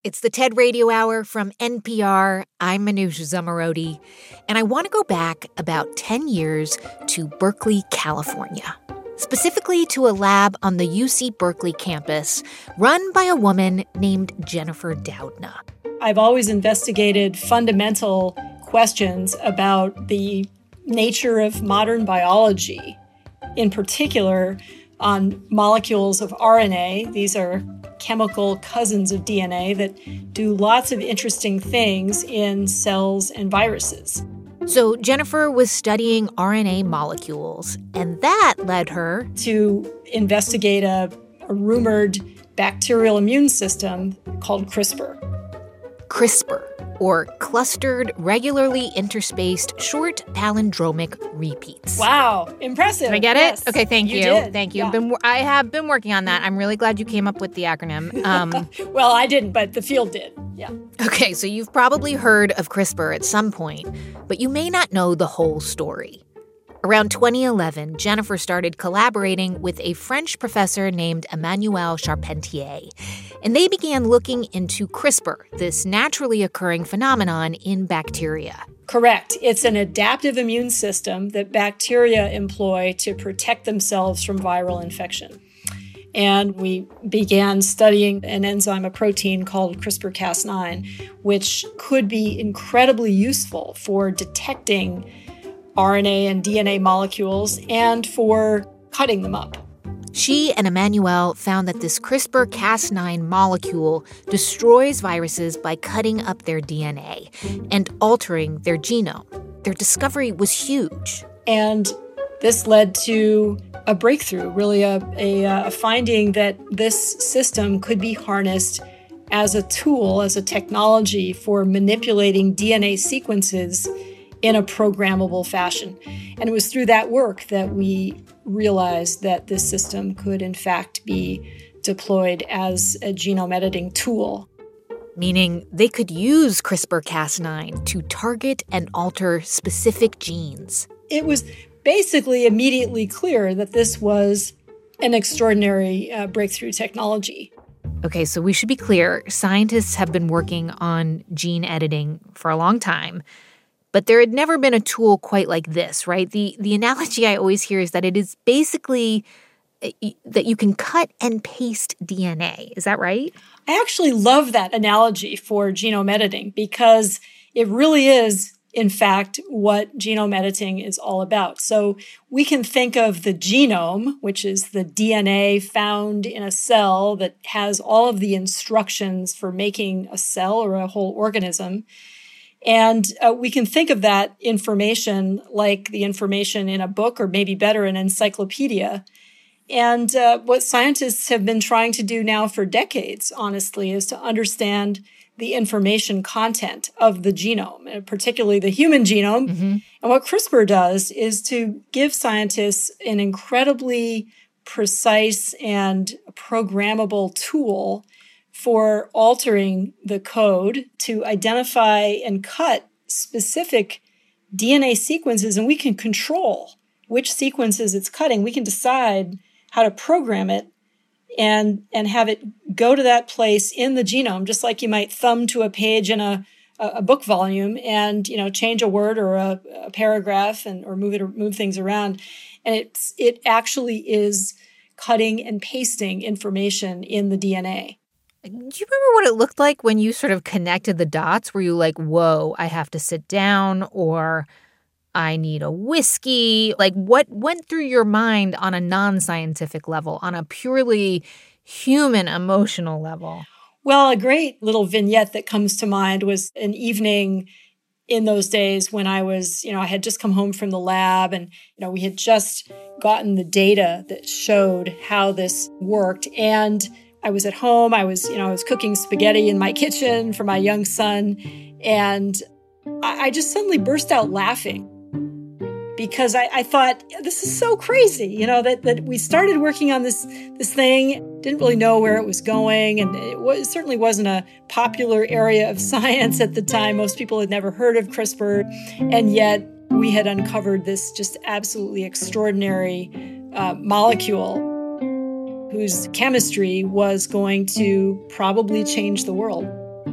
It's the TED Radio Hour from NPR. I'm Manoush Zomorodi, and I want to go back about 10 years to Berkeley, California, specifically to a lab on the UC Berkeley campus run by a woman named Jennifer Doudna. I've always investigated fundamental questions about the nature of modern biology, in particular on molecules of RNA. These are chemical cousins of DNA that do lots of interesting things in cells and viruses. So Jennifer was studying RNA molecules, and that led her to investigate a rumored bacterial immune system called CRISPR. CRISPR, or Clustered Regularly Interspaced Short Palindromic Repeats. Wow, impressive. Did I get it? Okay, thank you. Did. Thank you. Yeah. I have been working on that. I'm really glad you came up with the acronym. Well, I didn't, but the field did. Yeah. Okay, so you've probably heard of CRISPR at some point, but you may not know the whole story. Around 2011, Jennifer started collaborating with a French professor named Emmanuel Charpentier, and they began looking into CRISPR, this naturally occurring phenomenon in bacteria. Correct. It's an adaptive immune system that bacteria employ to protect themselves from viral infection. And we began studying an enzyme, a protein called CRISPR-Cas9, which could be incredibly useful for detecting RNA and DNA molecules and for cutting them up. She and Emmanuel found that this CRISPR-Cas9 molecule destroys viruses by cutting up their DNA and altering their genome. Their discovery was huge. And this led to a breakthrough, really a finding that this system could be harnessed as a tool, as a technology for manipulating DNA sequences in a programmable fashion. And it was through that work that we realized that this system could, in fact, be deployed as a genome editing tool. Meaning they could use CRISPR-Cas9 to target and alter specific genes. It was basically immediately clear that this was an extraordinary breakthrough technology. Okay, so we should be clear. Scientists have been working on gene editing for a long time. But there had never been a tool quite like this, right? The analogy I always hear is that it is basically that you can cut and paste DNA. Is that right? I actually love that analogy for genome editing because it really is, in fact, what genome editing is all about. So we can think of the genome, which is the DNA found in a cell that has all of the instructions for making a cell or a whole organism. And we can think of that information like the information in a book, or maybe better, an encyclopedia. And what scientists have been trying to do now for decades, honestly, is to understand the information content of the genome, and particularly the human genome. Mm-hmm. And what CRISPR does is to give scientists an incredibly precise and programmable tool for altering the code to identify and cut specific DNA sequences, and we can control which sequences it's cutting. We can decide how to program it and have it go to that place in the genome, just like you might thumb to a page in a book volume and change a word or a paragraph or move things around. And it actually is cutting and pasting information in the DNA. Do you remember what it looked like when you sort of connected the dots? Were you like, whoa, I have to sit down, or I need a whiskey? Like, what went through your mind on a non-scientific level, on a purely human emotional level? Well, a great little vignette that comes to mind was an evening in those days when I was, I had just come home from the lab, and, we had just gotten the data that showed how this worked. And I was at home. I was cooking spaghetti in my kitchen for my young son. And I just suddenly burst out laughing because I thought, this is so crazy, that we started working on this thing, didn't really know where it was going. And it certainly wasn't a popular area of science at the time. Most people had never heard of CRISPR. And yet we had uncovered this just absolutely extraordinary molecule whose chemistry was going to probably change the world.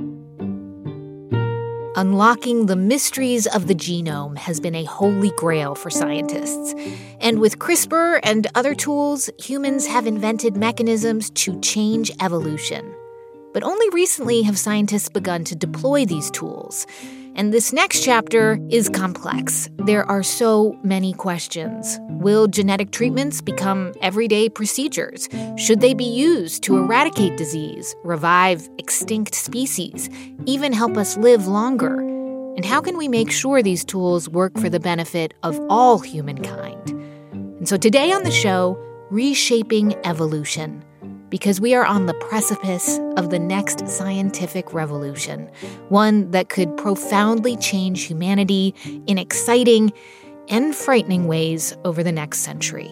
Unlocking the mysteries of the genome has been a holy grail for scientists. And with CRISPR and other tools, humans have invented mechanisms to change evolution. But only recently have scientists begun to deploy these tools. And this next chapter is complex. There are so many questions. Will genetic treatments become everyday procedures? Should they be used to eradicate disease, revive extinct species, even help us live longer? And how can we make sure these tools work for the benefit of all humankind? And so today on the show, Reshaping Evolution. Because we are on the precipice of the next scientific revolution, one that could profoundly change humanity in exciting and frightening ways over the next century.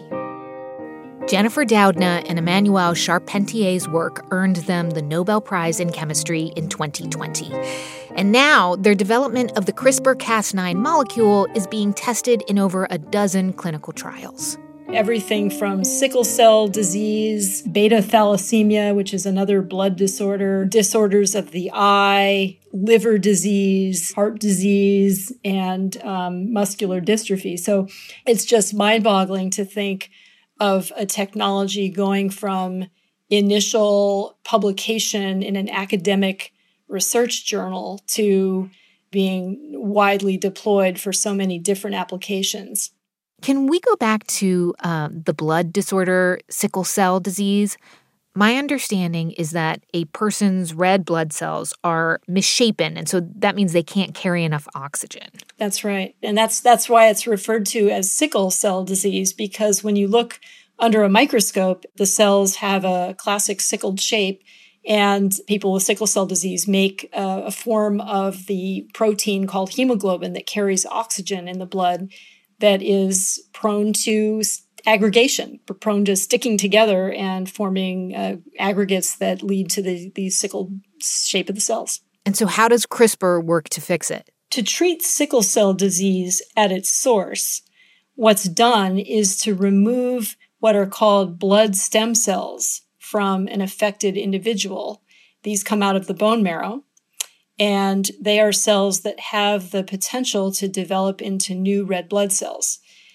Jennifer Doudna and Emmanuelle Charpentier's work earned them the Nobel Prize in Chemistry in 2020. And now their development of the CRISPR-Cas9 molecule is being tested in over a dozen clinical trials. Everything from sickle cell disease, beta thalassemia, which is another blood disorder, disorders of the eye, liver disease, heart disease, and muscular dystrophy. So it's just mind-boggling to think of a technology going from initial publication in an academic research journal to being widely deployed for so many different applications. Can we go back to the blood disorder, sickle cell disease? My understanding is that a person's red blood cells are misshapen, and so that means they can't carry enough oxygen. That's right. And that's why it's referred to as sickle cell disease, because when you look under a microscope, the cells have a classic sickled shape, and people with sickle cell disease make a form of the protein called hemoglobin that carries oxygen in the blood that is prone to aggregation, prone to sticking together and forming aggregates that lead to the sickled shape of the cells. And so how does CRISPR work to fix it? To treat sickle cell disease at its source, what's done is to remove what are called blood stem cells from an affected individual. These come out of the bone marrow, and they are cells that have the potential to develop into new red blood cells.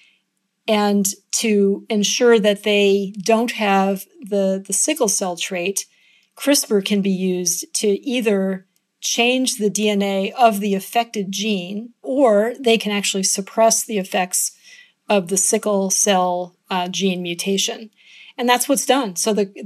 And to ensure that they don't have the sickle cell trait, CRISPR can be used to either change the DNA of the affected gene, or they can actually suppress the effects of the sickle cell gene mutation. And that's what's done. So the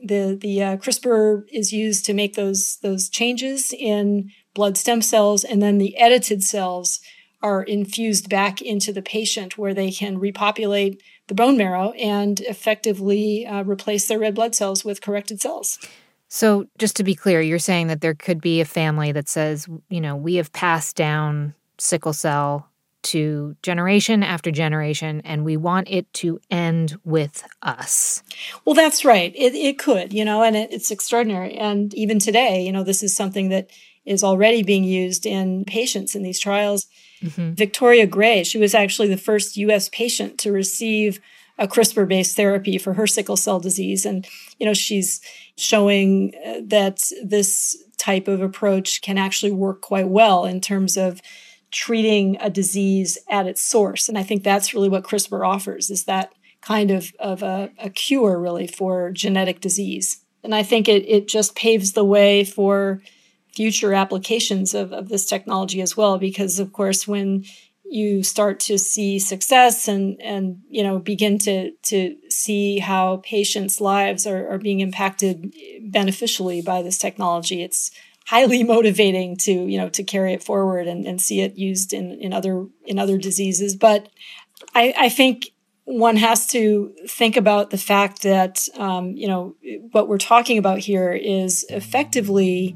CRISPR is used to make those changes in blood stem cells, and then the edited cells are infused back into the patient where they can repopulate the bone marrow and effectively replace their red blood cells with corrected cells. So just to be clear, you're saying that there could be a family that says, we have passed down sickle cell to generation after generation, and we want it to end with us. Well, that's right. It could, and it's extraordinary. And even today, this is something that is already being used in patients in these trials. Mm-hmm. Victoria Gray, she was actually the first U.S. patient to receive a CRISPR-based therapy for her sickle cell disease. And, she's showing that this type of approach can actually work quite well in terms of treating a disease at its source. And I think that's really what CRISPR offers, is that kind of a cure, really, for genetic disease. And I think it just paves the way for future applications of this technology as well, because, of course, when you start to see success and begin to see how patients' lives are being impacted beneficially by this technology, it's highly motivating to carry it forward and see it used in other diseases. But I think one has to think about the fact that what we're talking about here is effectively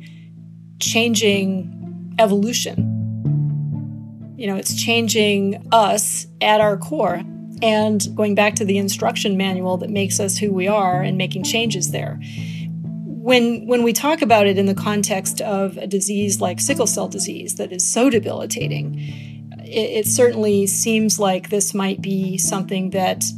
changing evolution. It's changing us at our core, and going back to the instruction manual that makes us who we are and making changes there. When we talk about it in the context of a disease like sickle cell disease that is so debilitating, it certainly seems like this might be something that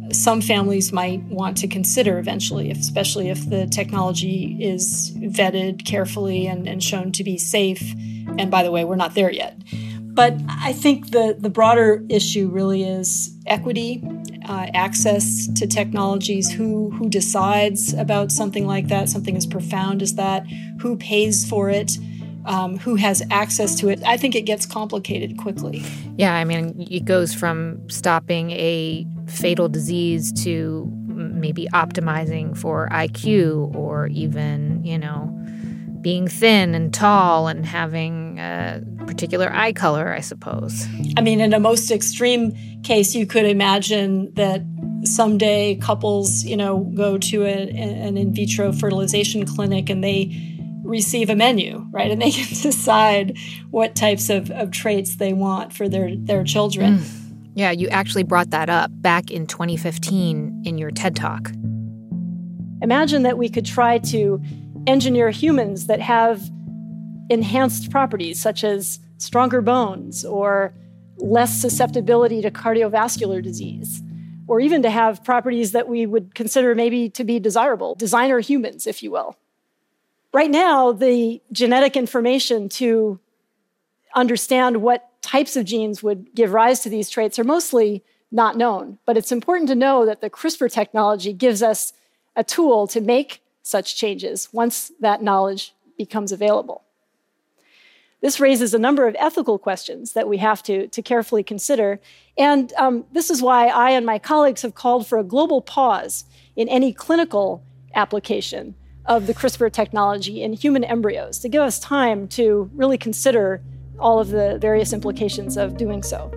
some families might want to consider eventually, especially if the technology is vetted carefully and shown to be safe. And by the way, we're not there yet. But I think the broader issue really is equity, access to technologies, who decides about something like that, something as profound as that, who pays for it, who has access to it. I think it gets complicated quickly. Yeah, I mean, it goes from stopping a fatal disease to maybe optimizing for IQ or even, being thin and tall and having a particular eye color, I suppose. I mean, in a most extreme case, you could imagine that someday couples, go to an in vitro fertilization clinic and they receive a menu, right? And they can decide what types of traits they want for their children. Yeah, you actually brought that up back in 2015 in your TED Talk. Imagine that we could try to engineer humans that have enhanced properties such as stronger bones or less susceptibility to cardiovascular disease, or even to have properties that we would consider maybe to be desirable, designer humans, if you will. Right now, the genetic information to understand what types of genes would give rise to these traits are mostly not known. But it's important to know that the CRISPR technology gives us a tool to make such changes once that knowledge becomes available. This raises a number of ethical questions that we have to carefully consider. And this is why I and my colleagues have called for a global pause in any clinical application of the CRISPR technology in human embryos to give us time to really consider all of the various implications of doing so.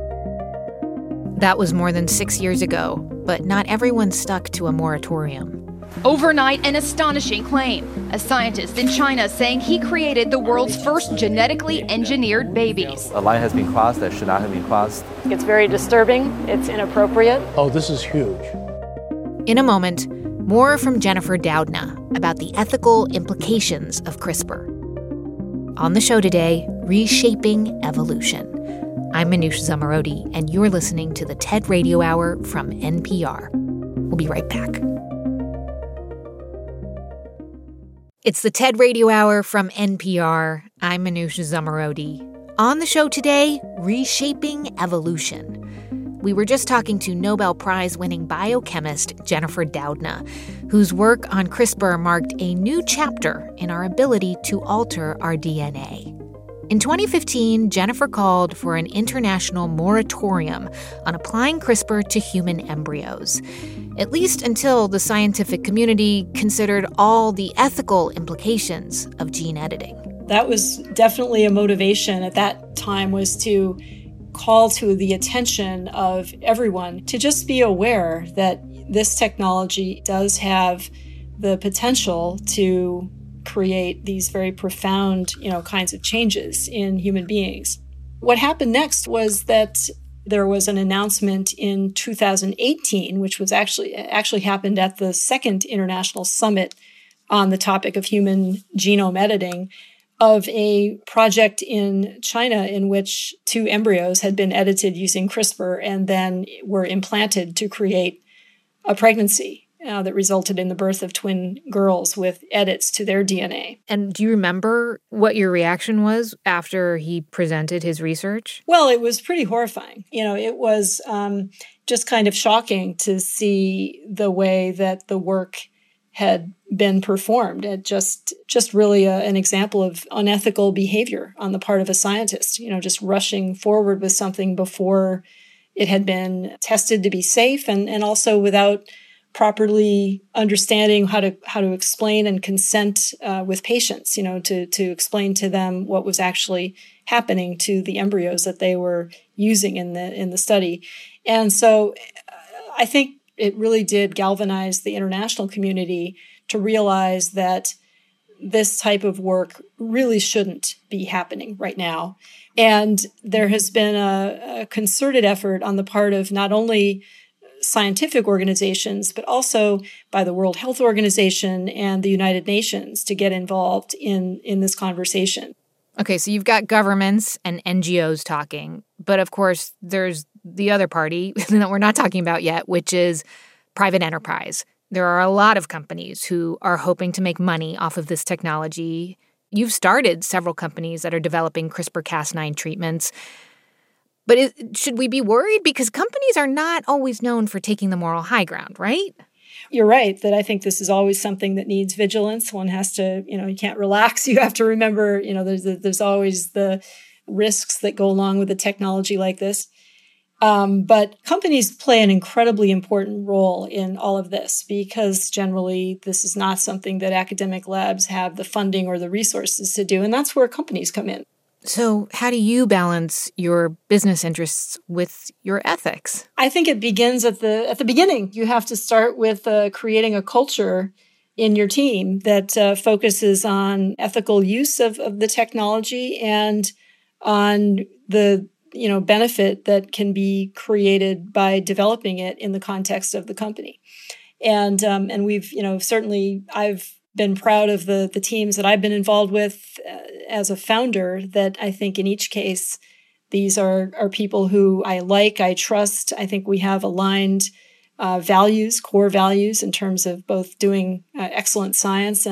That was more than 6 years ago, but not everyone stuck to a moratorium. Overnight, an astonishing claim. A scientist in China saying he created the world's first genetically engineered babies. A line has been crossed that should not have been crossed. It's very disturbing. It's inappropriate. Oh, this is huge. In a moment, more from Jennifer Doudna about the ethical implications of CRISPR. On the show today, Reshaping Evolution. I'm Manoush Zomorodi, and you're listening to the TED Radio Hour from NPR. We'll be right back. It's the TED Radio Hour from NPR. I'm Manoush Zomorodi. On the show today, Reshaping Evolution. We were just talking to Nobel Prize-winning biochemist Jennifer Doudna, whose work on CRISPR marked a new chapter in our ability to alter our DNA. In 2015, Jennifer called for an international moratorium on applying CRISPR to human embryos, at least until the scientific community considered all the ethical implications of gene editing. That was definitely a motivation at that time, was to call to the attention of everyone to just be aware that this technology does have the potential to create these very profound, kinds of changes in human beings. What happened next was that there was an announcement in 2018, which was actually happened at the second International Summit on the topic of human genome editing, of a project in China in which 2 embryos had been edited using CRISPR and then were implanted to create a pregnancy that resulted in the birth of twin girls with edits to their DNA. And do you remember what your reaction was after he presented his research? Well, it was pretty horrifying. It was just kind of shocking to see the way that the work had been performed. It just really an example of unethical behavior on the part of a scientist, just rushing forward with something before it had been tested to be safe and also without properly understanding how to explain and consent with patients, to explain to them what was actually happening to the embryos that they were using in the study. And so I think it really did galvanize the international community to realize that this type of work really shouldn't be happening right now. And there has been a concerted effort on the part of not only scientific organizations, but also by the World Health Organization and the United Nations to get involved in this conversation. Okay, so you've got governments and NGOs talking, but of course there's the other party that we're not talking about yet, which is private enterprise. There are a lot of companies who are hoping to make money off of this technology. You've started several companies that are developing CRISPR-Cas9 treatments. But should we be worried? Because companies are not always known for taking the moral high ground, right? You're right that I think this is always something that needs vigilance. One has to, you can't relax. You have to remember, there's always the risks that go along with a technology like this. But companies play an incredibly important role in all of this because generally this is not something that academic labs have the funding or the resources to do. And that's where companies come in. So how do you balance your business interests with your ethics? I think it begins at the beginning. You have to start with creating a culture in your team that focuses on ethical use of the technology and on the benefit that can be created by developing it in the context of the company. And we've, certainly I've been proud of the teams that I've been involved with as a founder, that I think in each case, these are people who I like, I trust. I think we have aligned values, core values, in terms of both doing excellent science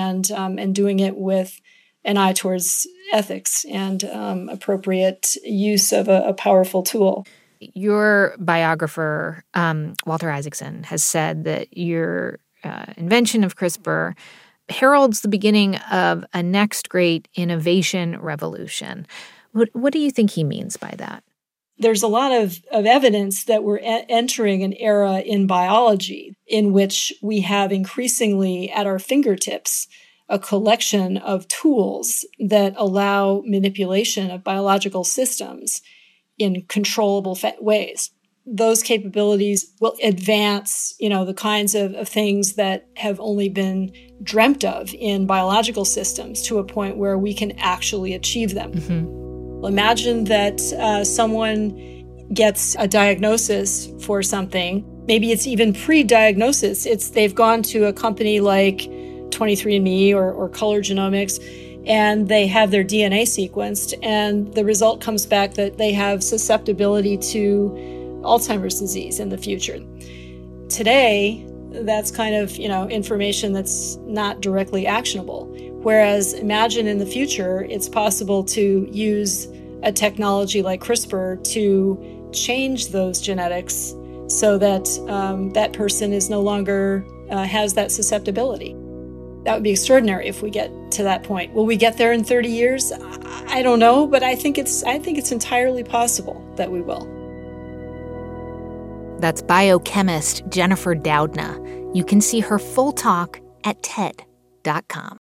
and doing it with an eye towards ethics and appropriate use of a powerful tool. Your biographer, Walter Isaacson, has said that your invention of CRISPR heralds the beginning of a next great innovation revolution. What do you think he means by that? There's a lot of evidence that we're entering an era in biology in which we have increasingly at our fingertips a collection of tools that allow manipulation of biological systems in controllable ways. Those capabilities will advance, the kinds of things that have only been dreamt of in biological systems to a point where we can actually achieve them. Mm-hmm. Imagine that someone gets a diagnosis for something. Maybe it's even pre-diagnosis. They've gone to a company like 23andMe or Color Genomics, and they have their DNA sequenced, and the result comes back that they have susceptibility to Alzheimer's disease in the future. Today, that's kind of, information that's not directly actionable. Whereas imagine in the future, it's possible to use a technology like CRISPR to change those genetics so that that person is no longer has that susceptibility. That would be extraordinary if we get to that point. Will we get there in 30 years? I don't know, but I think it's entirely possible that we will. That's biochemist Jennifer Doudna. You can see her full talk at TED.com.